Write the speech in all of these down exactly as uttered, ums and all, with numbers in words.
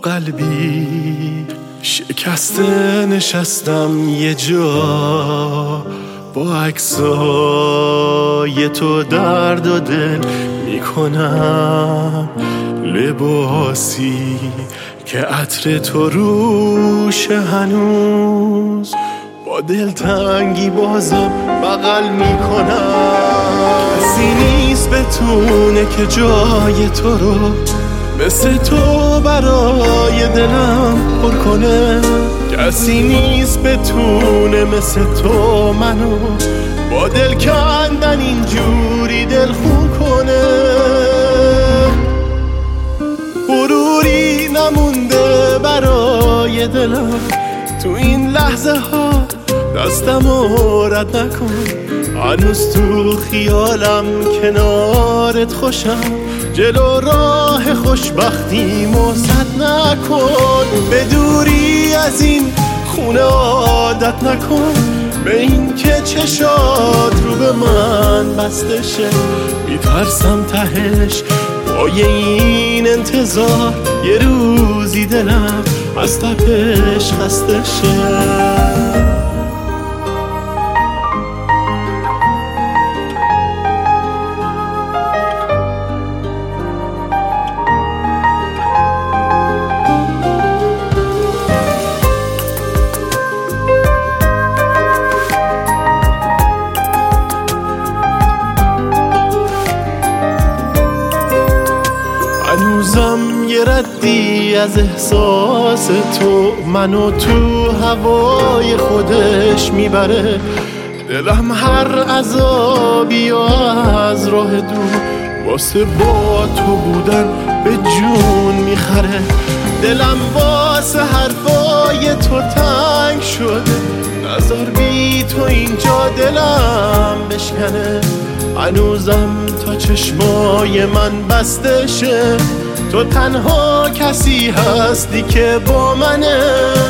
قلبی شکسته نشستم یه جا، با عکسای تو درد و دل میکنم. لباسی که عطر تو روش هنوز، با دلتنگی بازم بغل میکنم. کسی نیست بتونه که جای تو رو مثل تو برای دلم پر کنه. کسی نیست بتونه مثل تو منو با دل کندن اینجوری دلخون کنه. غروری نمونده برای دلم تو این لحظه ها، دستمو رد نکن. هنوز تو خیالم کنارت خوشم، جلو راه خوشبختیمو سد نکن. به دوری از این خونه عادت نکن، به این که چشات رو به من بسته شه. میترسم تهش پای این انتظار یه روزی دلم از تپش خسته شه. هنوزم یه ردی از احساس تو منو تو هوای خودش میبره. دلم هر عذابی و از راه دور واسه با تو بودن به جون میخره. دلم واسه حرفای تو تنگ شده، نظر بی تو اینجا دلم بشکنه. هنوزم تا چشمای من بسته شه، تو تنها کسی هستی که با منه.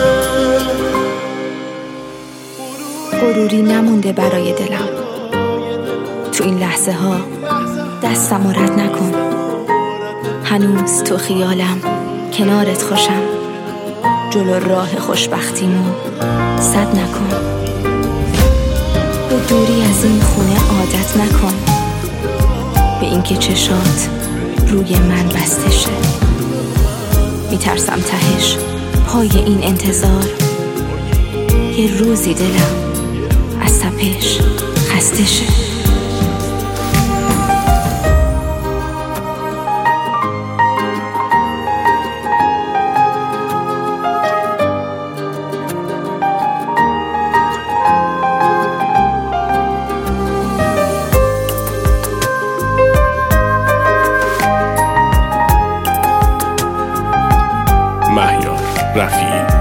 غروری نمونده برای دلم تو این لحظه ها، دستم رو رد نکن. هنوز تو خیالم کنارت خوشم، جلو راه خوشبختیمو سد نکن. به دوری از این خونه عادت نکن، به اینکه چشات روی من بسته شه. میترسم تهش پای این انتظار یه روزی دلم از تپش خسته شه. مهیار رفیعی.